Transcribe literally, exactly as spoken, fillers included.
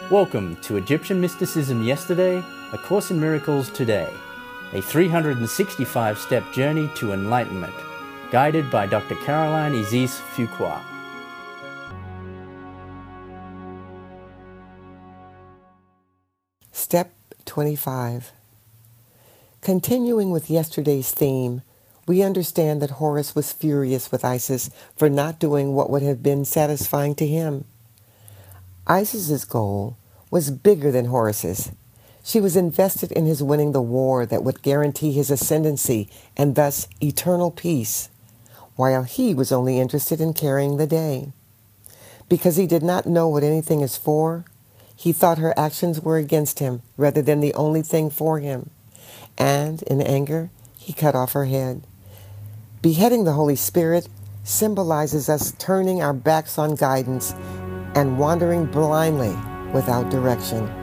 Welcome to Egyptian Mysticism Yesterday, A Course in Miracles Today, a three hundred sixty-five step journey to enlightenment, guided by Doctor Caroline Isis Fuqua. Step twenty-five. Continuing with yesterday's theme, we understand that Horus was furious with Isis for not doing what would have been satisfying to him. Isis's goal was bigger than Horus's. She was invested in his winning the war that would guarantee his ascendancy and thus eternal peace, while he was only interested in carrying the day. Because he did not know what anything is for, he thought her actions were against him rather than the only thing for him, and in anger, he cut off her head. Beheading the Holy Spirit symbolizes us turning our backs on guidance and wandering blindly without direction.